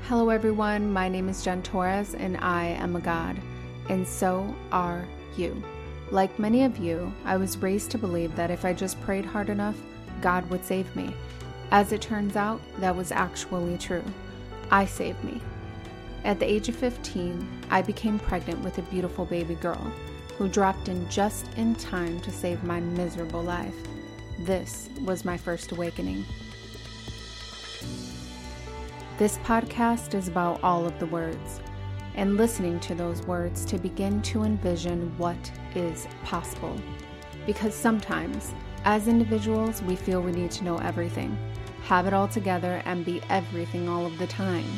Hello everyone, my name is Jen Torres and I am a God, and so are you. Like many of you, I was raised to believe that if I just prayed hard enough, God would save me. As it turns out, that was actually true. I saved me. At the age of 15, I became pregnant with a beautiful baby girl who dropped in just in time to save my miserable life. This was my first awakening. This podcast is about all of the words and listening to those words to begin to envision what is possible. Because sometimes, as individuals, we feel we need to know everything, have it all together, and be everything all of the time.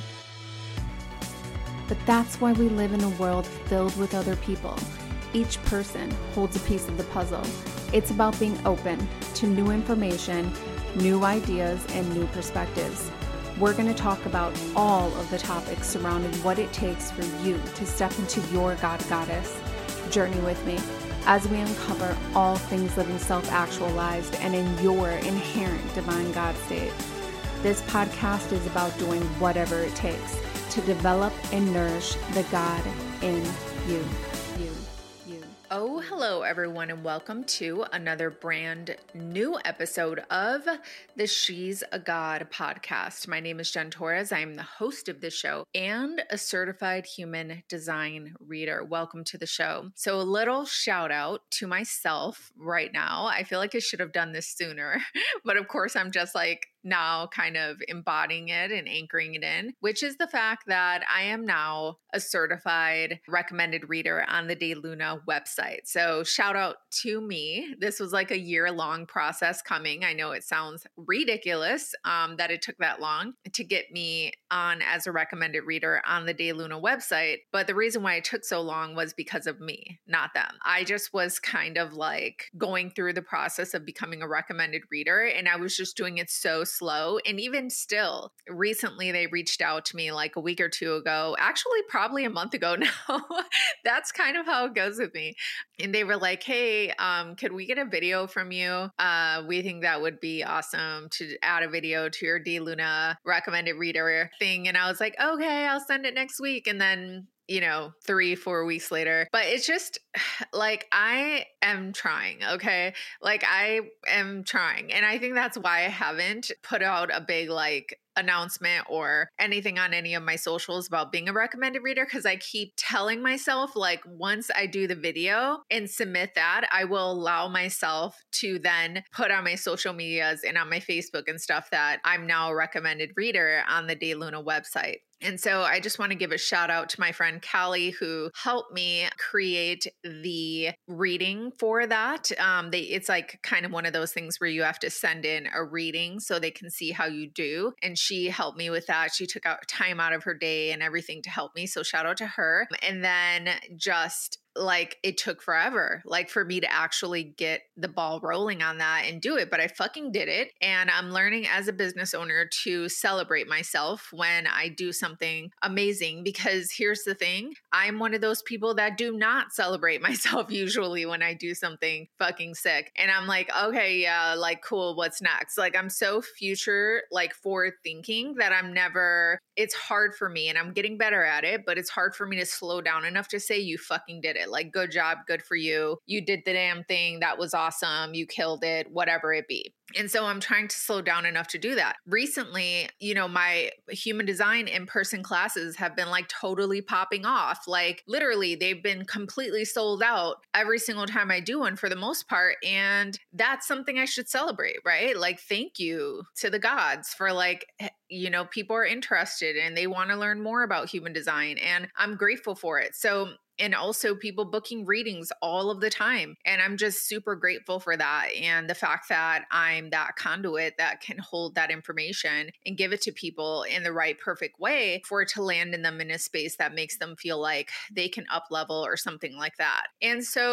But that's why we live in a world filled with other people. Each person holds a piece of the puzzle. It's about being open to new information, new ideas, and new perspectives. We're going to talk about all of the topics surrounding what it takes for you to step into your God Goddess. Journey with me as we uncover all things living self-actualized and in your inherent divine God state. This podcast is about doing whatever it takes to develop and nourish the God in you. Oh, hello everyone, and welcome to another brand new episode of the She's a God podcast. My name is Jen Torres. I am the host of this show and a certified human design reader. Welcome to the show. So a little shout out to myself right now. I feel like I should have done this sooner, but of course I'm just now kind of embodying it and anchoring it in, which is the fact that I am now a certified recommended reader on the De Luna website. So shout out to me. This was like a year-long process coming. I know it sounds ridiculous that it took that long to get me on as a recommended reader on the De Luna website. But the reason why it took so long was because of me, not them. I just was kind of going through the process of becoming a recommended reader, and I was just doing it so slow. And even still, recently they reached out to me like a week or two ago, actually probably a month ago now. That's kind of how it goes with me. And they were like, hey, could we get a video from you? We think that would be awesome to add a video to your De Luna recommended reader thing. And I was like, okay, I'll send it next week. And then 3-4 weeks later. But it's just I am trying, okay? I am trying. And I think that's why I haven't put out a big announcement or anything on any of my socials about being a recommended reader, because I keep telling myself once I do the video and submit that, I will allow myself to then put on my social medias and on my Facebook and stuff that I'm now a recommended reader on the De Luna website. And so I just want to give a shout out to my friend Callie, who helped me create the reading for that. It's kind of one of those things where you have to send in a reading so they can see how you do. And she helped me with that. She took out time out of her day and everything to help me. So shout out to her. And then just it took forever, for me to actually get the ball rolling on that and do it, but I fucking did it. And I'm learning as a business owner to celebrate myself when I do something amazing, because here's the thing. I'm one of those people that do not celebrate myself usually when I do something fucking sick. And I'm like, okay, yeah, cool. What's next? I'm so future, forward thinking that it's hard for me, and I'm getting better at it, but it's hard for me to slow down enough to say, you fucking did it. Good job. Good for you. You did the damn thing. That was awesome. You killed it, whatever it be. And so I'm trying to slow down enough to do that. Recently, my human design in-person classes have been totally popping off. Literally, they've been completely sold out every single time I do one for the most part. And that's something I should celebrate, right? Thank you to the gods for people are interested and they want to learn more about human design. And I'm grateful for it. So, and also people booking readings all of the time. And I'm just super grateful for that. And the fact that I'm that conduit that can hold that information and give it to people in the right, perfect way for it to land in them in a space that makes them feel like they can up level or something like that. And so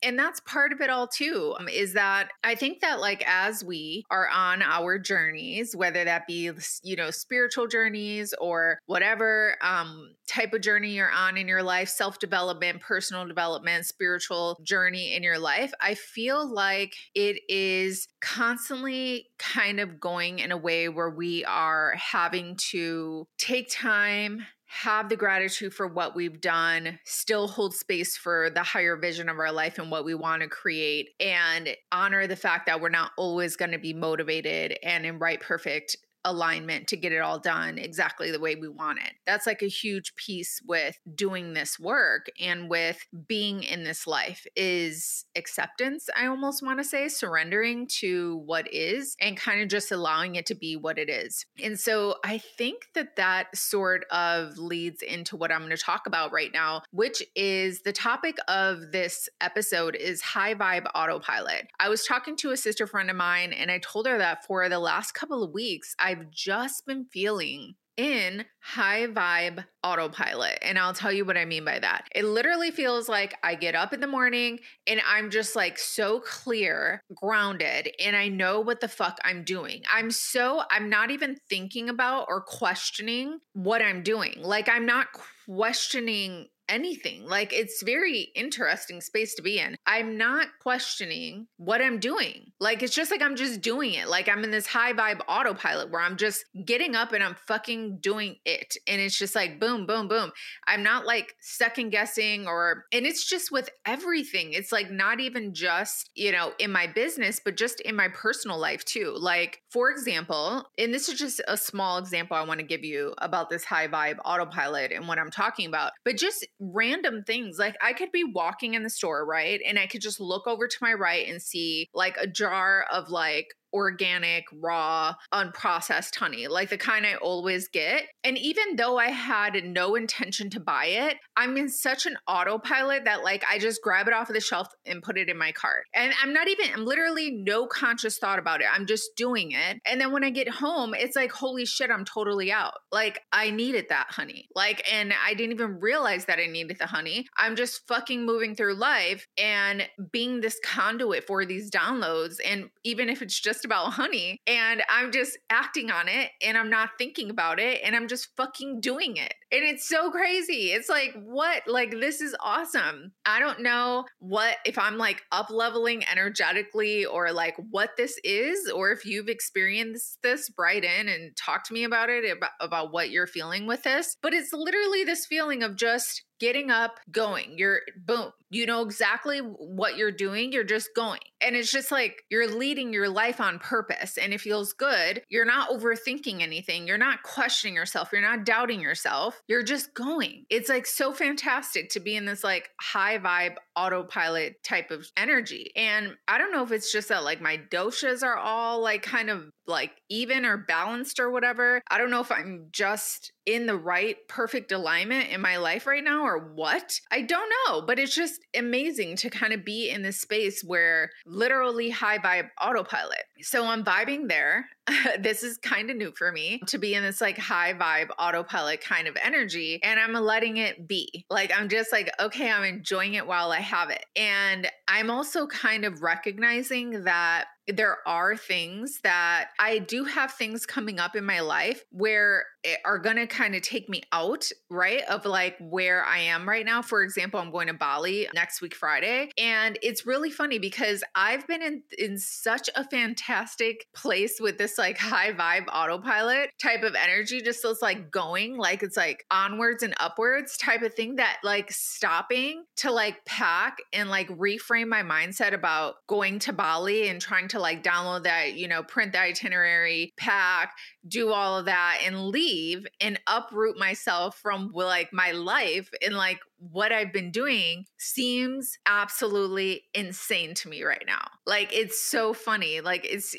And that's part of it all too, is that I think that like as we are on our journeys, whether that be, spiritual journeys or whatever type of journey you're on in your life, self-development, personal development, spiritual journey in your life, I feel like it is constantly kind of going in a way where we are having to take time, have the gratitude for what we've done, still hold space for the higher vision of our life and what we want to create, and honor the fact that we're not always going to be motivated and in perfect alignment to get it all done exactly the way we want it. That's like a huge piece with doing this work and with being in this life is acceptance. I almost want to say surrendering to what is and kind of just allowing it to be what it is. And so I think that sort of leads into what I'm going to talk about right now, which is the topic of this episode is high vibe autopilot. I was talking to a sister friend of mine and I told her that for the last couple of weeks, I've just been feeling in high vibe autopilot. And I'll tell you what I mean by that. It literally feels like I get up in the morning and I'm just like so clear, grounded, and I know what the fuck I'm doing. I'm not even thinking about or questioning what I'm doing. Like I'm not questioning anything. Like it's very interesting space to be in. I'm not questioning what I'm doing. Like it's just like I'm just doing it. Like I'm in this high vibe autopilot where I'm just getting up and I'm fucking doing it. And it's just like boom, boom, boom. I'm not like second guessing and it's just with everything. It's like not even just, in my business, but just in my personal life too. Like for example, and this is just a small example I want to give you about this high vibe autopilot and what I'm talking about, but just random things. Like I could be walking in the store, right? And I could just look over to my right and see like a jar of like organic, raw, unprocessed honey, like the kind I always get. And even though I had no intention to buy it, I'm in such an autopilot that like I just grab it off of the shelf and put it in my cart. And I'm literally no conscious thought about it. I'm just doing it. And then when I get home, it's like, holy shit, I'm totally out. Like I needed that honey. And I didn't even realize that I needed the honey. I'm just fucking moving through life and being this conduit for these downloads. And even if it's just about honey and I'm just acting on it and I'm not thinking about it and I'm just fucking doing it. And it's so crazy. It's like, what? Like, this is awesome. I don't know if I'm like up leveling energetically or like what this is, or if you've experienced this, write in and talk to me about it, about what you're feeling with this. But it's literally this feeling of just getting up, going, you're boom. You know exactly what you're doing. You're just going. And it's just like you're leading your life on purpose and it feels good. You're not overthinking anything. You're not questioning yourself. You're not doubting yourself. You're just going. It's like so fantastic to be in this like high vibe autopilot type of energy. And I don't know if it's just that like my doshas are all like kind of like even or balanced or whatever. I don't know if I'm just in the right perfect alignment in my life right now or what. I don't know, but it's just amazing to kind of be in this space where literally high vibe autopilot. So I'm vibing there. This is kind of new for me to be in this like high vibe autopilot kind of energy, and I'm letting it be. Like I'm just like, okay, I'm enjoying it while I have it. And I'm also kind of recognizing that there are things that I do have things coming up in my life where it are going to kind of take me out, right? Of like where I am right now. For example, I'm going to Bali next week, Friday. And it's really funny because I've been in such a fantastic place with this like high vibe autopilot type of energy, just this like going, like it's like onwards and upwards type of thing, that like stopping to like pack and like reframe my mindset about going to Bali and trying to like download that, print the itinerary, pack, do all of that and leave and uproot myself from like my life and like what I've been doing seems absolutely insane to me right now. Like it's so funny. Like it's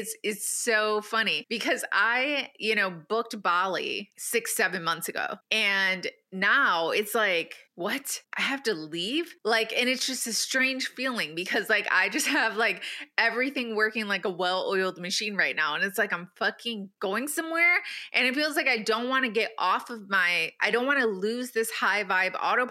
so funny because I, booked Bali 6-7 months ago, and now it's like, what? I have to leave? Like, and it's just a strange feeling because like I just have like everything working like a well-oiled machine right now. And it's like I'm fucking going somewhere. And it feels like I don't want to get off of I don't want to lose this high vibe autopilot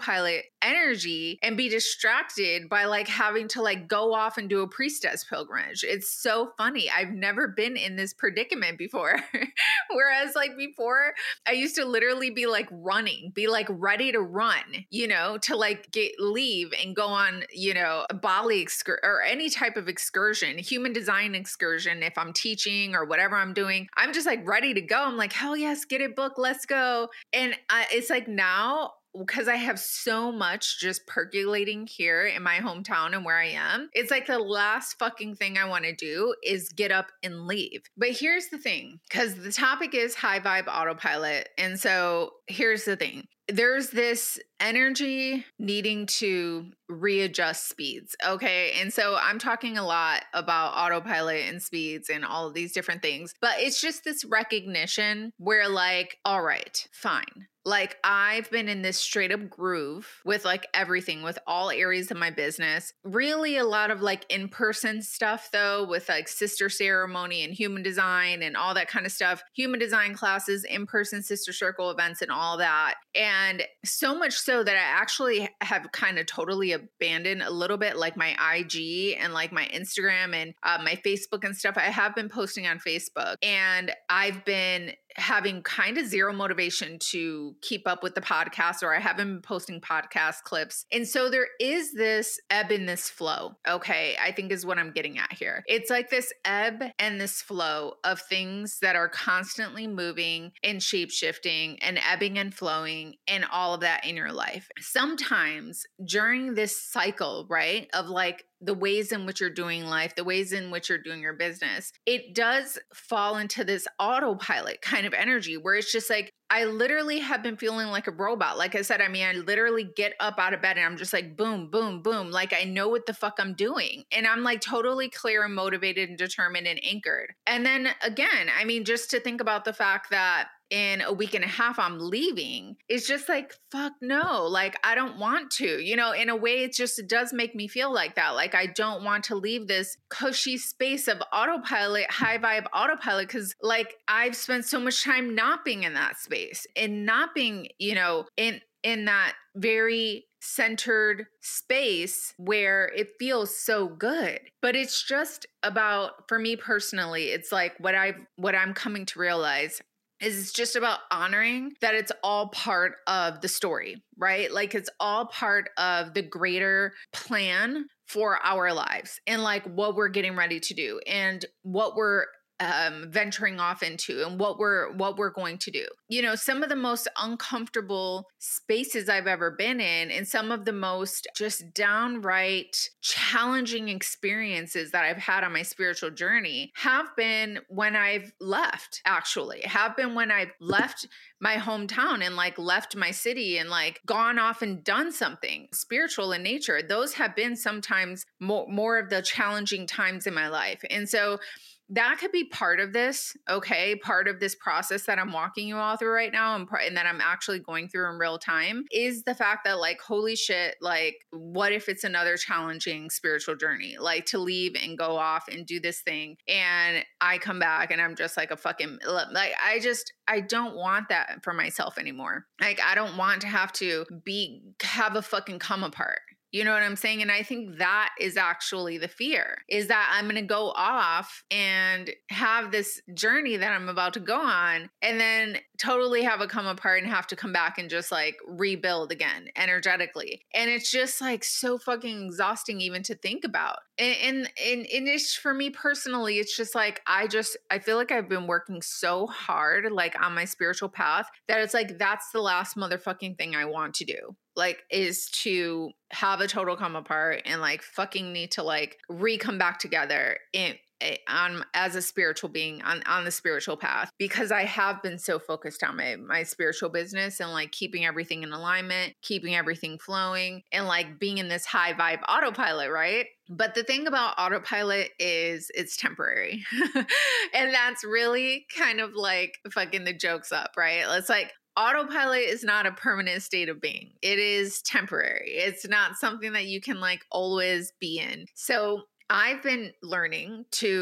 autopilot energy and be distracted by like having to like go off and do a priestess pilgrimage. It's so funny. I've never been in this predicament before. Whereas like before, I used to literally be like running, be like ready to run, you know, to like leave and go on, you know, a Bali or any type of excursion, human design excursion. If I'm teaching or whatever I'm doing, I'm just like ready to go. I'm like, hell yes, get it booked. Let's go. And it's like now, because I have so much just percolating here in my hometown and where I am, it's like the last fucking thing I want to do is get up and leave. But here's the thing, because the topic is high vibe autopilot. And so here's the thing. There's this energy needing to readjust speeds. Okay. And so I'm talking a lot about autopilot and speeds and all of these different things, but it's just this recognition where like, all right, fine. Like I've been in this straight up groove with like everything, with all areas of my business. Really a lot of like in-person stuff though, with like sister ceremony and human design and all that kind of stuff. Human design classes, in-person sister circle events and all that. And so much so that I actually have kind of totally abandoned a little bit like my IG and like my Instagram and my Facebook and stuff. I have been posting on Facebook and I've been having kind of zero motivation to keep up with the podcast, or I haven't been posting podcast clips. And so there is this ebb and this flow. Okay. I think is what I'm getting at here. It's like this ebb and this flow of things that are constantly moving and shape shifting and ebbing and flowing and all of that in your life. Sometimes during this cycle, right, of like the ways in which you're doing life, the ways in which you're doing your business, it does fall into this autopilot kind of energy where it's just like, I literally have been feeling like a robot. Like I said, I mean, I literally get up out of bed and I'm just like, boom, boom, boom. Like I know what the fuck I'm doing. And I'm like totally clear and motivated and determined and anchored. And then again, I mean, just to think about the fact that in a week and a half, I'm leaving. It's just like, fuck no. Like, I don't want to, you know, in a way, it does make me feel like that. Like, I don't want to leave this cushy space of autopilot, high vibe autopilot. Cause like, I've spent so much time not being in that space and not being, you know, in that very centered space where it feels so good. But it's just about, for me personally, it's like what I'm coming to realize is it's just about honoring that it's all part of the story, right? Like it's all part of the greater plan for our lives and like what we're getting ready to do and what we're venturing off into and what we're going to do. You know, some of the most uncomfortable spaces I've ever been in and some of the most just downright challenging experiences that I've had on my spiritual journey have been when I've left, actually, have been when I've left my hometown and like left my city and like gone off and done something spiritual in nature. Those have been sometimes more of the challenging times in my life. And so that could be part of this, okay? Part of this process that I'm walking you all through right now and that I'm actually going through in real time is the fact that like, holy shit, like what if it's another challenging spiritual journey? Like to leave and go off and do this thing and I come back and I'm just like a fucking, like I don't want that for myself anymore. Like I don't want to have to have a fucking come apart. You know what I'm saying? And I think that is actually the fear, is that I'm going to go off and have this journey that I'm about to go on and then totally have it come apart and have to come back and just like rebuild again energetically. And it's just like so fucking exhausting even to think about. And it's for me personally, it's just like, I feel like I've been working so hard, like on my spiritual path that it's like, that's the last motherfucking thing I want to do. Like is to have a total come apart and like fucking need to like come back together as a spiritual being on the spiritual path, because I have been so focused on my spiritual business and like keeping everything in alignment, keeping everything flowing and like being in this high vibe autopilot, right? But the thing about autopilot is it's temporary. And that's really kind of like fucking the joke's up, right? It's like, autopilot is not a permanent state of being. It is temporary. It's not something that you can like always be in. So I've been learning to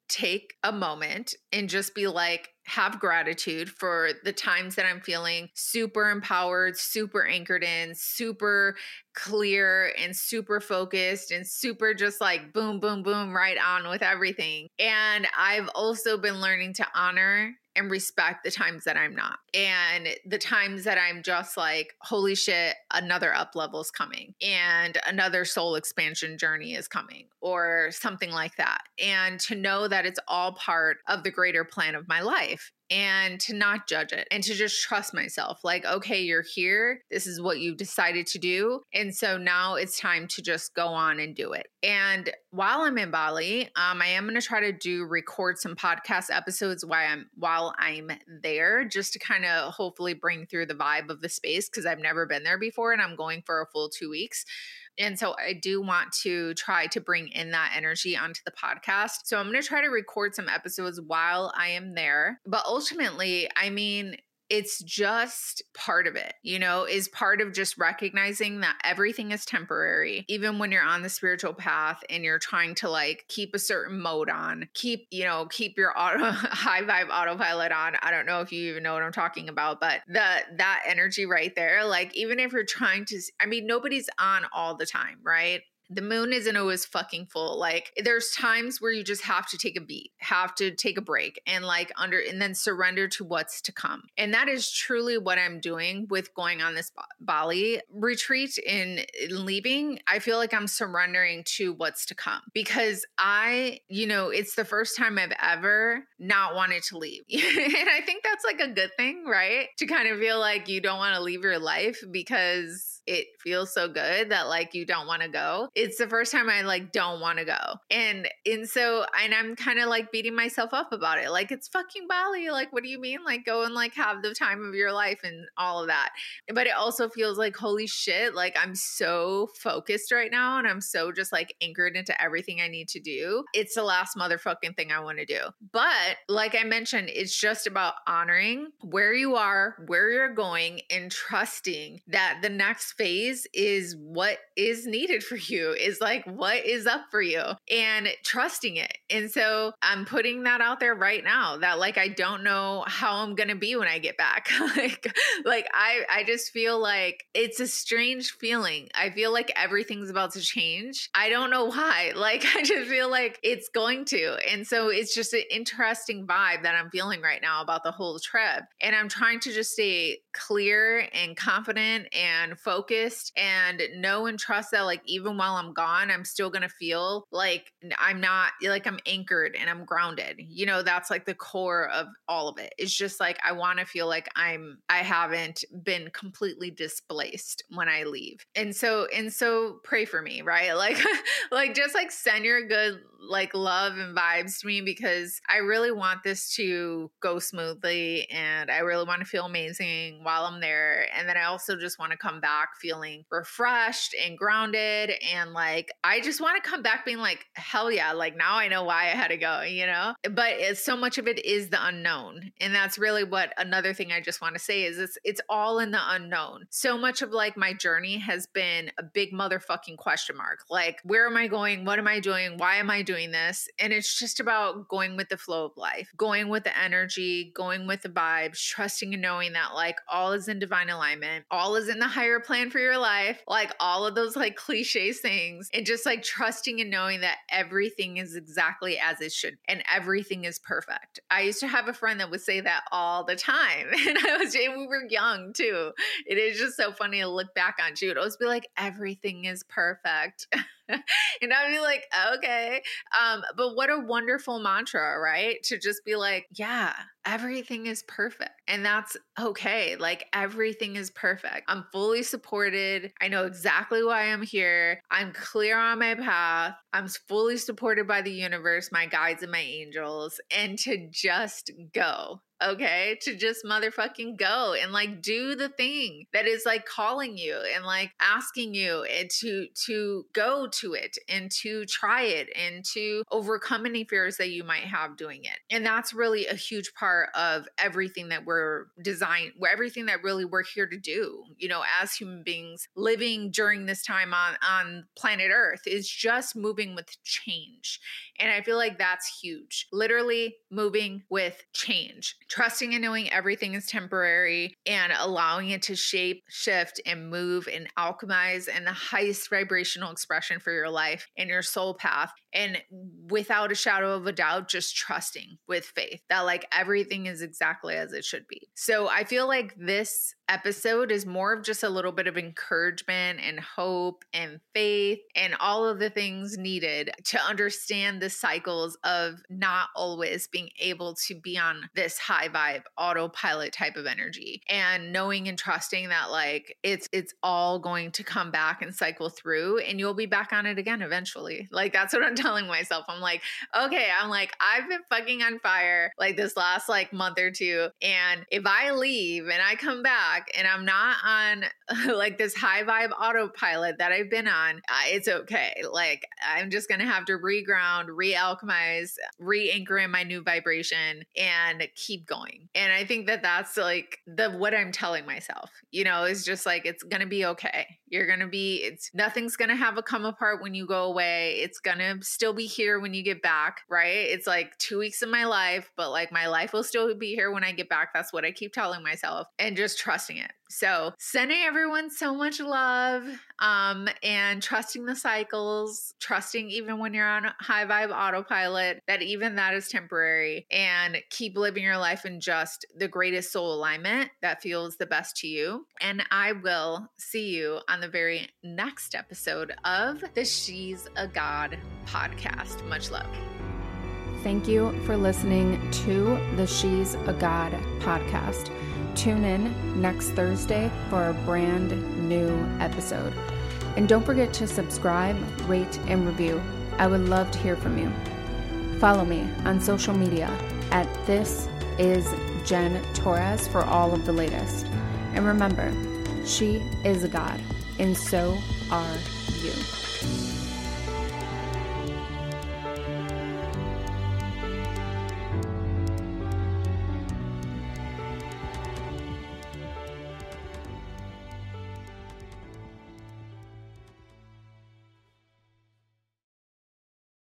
take a moment and just be like, have gratitude for the times that I'm feeling super empowered, super anchored in, super clear and super focused and super just like boom, boom, boom, right on with everything. And I've also been learning to honor and respect the times that I'm not. And the times that I'm just like, holy shit, another up level is coming and another soul expansion journey is coming or something like that. And to know that it's all part of the greater plan of my life. And to not judge it and to just trust myself. Like, okay, you're here. This is what you've decided to do. And so now it's time to just go on and do it. And while I'm in Bali, I am going to try to record some podcast episodes while I'm there, just to kind of hopefully bring through the vibe of the space, because I've never been there before and I'm going for a full 2 weeks. And so I do want to try to bring in that energy onto the podcast. So I'm going to try to record some episodes while I am there. But ultimately, I mean, it's just part of it, is part of just recognizing that everything is temporary. Even when you're on the spiritual path and you're trying to like keep a certain mode on, keep your high vibe autopilot on. I don't know if you even know what I'm talking about, but that energy right there, like even if you're trying to, nobody's on all the time, right? The moon isn't always fucking full. Like there's times where you just have to take a beat, have to take a break and and then surrender to what's to come. And that is truly what I'm doing with going on this Bali retreat and leaving. I feel like I'm surrendering to what's to come because it's the first time I've ever not wanted to leave. And I think that's like a good thing, right? To kind of feel like you don't want to leave your life because it feels so good that like you don't want to go. It's the first time I like don't want to go. And I'm kind of like beating myself up about it. Like it's fucking Bali. Like, what do you mean? Like go and like have the time of your life and all of that. But it also feels like, holy shit, like I'm so focused right now and I'm so just like anchored into everything I need to do. It's the last motherfucking thing I want to do. But like I mentioned, it's just about honoring where you are, where you're going, and trusting that the next phase is what is needed for you, is like what is up for you, and trusting it. And so I'm putting that out there right now that like I don't know how I'm gonna be when I get back. I just feel like it's a strange feeling. I feel like everything's about to change. I don't know why. Like I just feel like it's going to. And so it's just an interesting vibe that I'm feeling right now about the whole trip. And I'm trying to just stay clear and confident and focused and know and trust that like even while I'm gone, I'm still going to feel like I'm not like I'm anchored and I'm grounded. That's like the core of all of it. It's just like I want to feel like I haven't been completely displaced when I leave. And so pray for me, right? Like just like send your good like love and vibes to me because I really want this to go smoothly and I really want to feel amazing while I'm there. And then I also just want to come back feeling refreshed and grounded. And like, I just want to come back being like, hell yeah, like now I know why I had to go, but so much of it is the unknown. And that's really what another thing I just want to say is it's all in the unknown. So much of like my journey has been a big motherfucking question mark. Like, where am I going? What am I doing? Why am I doing this? And it's just about going with the flow of life, going with the energy, going with the vibes, trusting and knowing that like all is in divine alignment, all is in the higher plan for your life, like all of those like cliche things, and just like trusting and knowing that everything is exactly as it should and everything is perfect. I used to have a friend that would say that all the time, and we were young too. It is just so funny to look back on. She would always be like, everything is perfect. And I'd be like, okay. But what a wonderful mantra, right? To just be like, yeah, everything is perfect. And that's okay. Like everything is perfect. I'm fully supported. I know exactly why I'm here. I'm clear on my path. I'm fully supported by the universe, my guides and my angels, and to just go. okay? To just motherfucking go and like do the thing that is like calling you and like asking you and to go to it and to try it and to overcome any fears that you might have doing it. And that's really a huge part of everything that we're designed, everything that really we're here to do, you know, as human beings living during this time on planet Earth, is just moving with change. And I feel like that's huge. Literally moving with change, trusting and knowing everything is temporary and allowing it to shape, shift, and move and alchemize in the highest vibrational expression for your life and your soul path. And without a shadow of a doubt, just trusting with faith that like everything is exactly as it should be. So I feel like this episode is more of just a little bit of encouragement and hope and faith and all of the things needed to understand the cycles of not always being able to be on this high vibe autopilot type of energy, and knowing and trusting that like it's all going to come back and cycle through and you'll be back on it again eventually. Like that's what I'm telling myself. I'm like, okay, I've been fucking on fire like this last like month or two, and if I leave and I come back and I'm not on like this high vibe autopilot that I've been on, it's okay. Like I'm just going to have to reground, re-alchemize, re-anchor in my new vibration and keep going. And I think that that's like what I'm telling myself, you know, is just like, it's going to be okay. Nothing's going to have a come apart when you go away. It's going to still be here when you get back, right? It's like 2 weeks of my life, but like my life will still be here when I get back. That's what I keep telling myself, and just trusting it. So sending everyone so much love, and trusting the cycles, trusting even when you're on high vibe autopilot, that even that is temporary, and keep living your life in just the greatest soul alignment that feels the best to you. And I will see you on the very next episode of the She's a God podcast. Much love. Thank you for listening to the She's a God podcast. Tune in next Thursday for a brand new episode. And don't forget to subscribe, rate, and review. I would love to hear from you. Follow me on social media at This Is Jen Torres for all of the latest. And remember, she is a God, and so are you.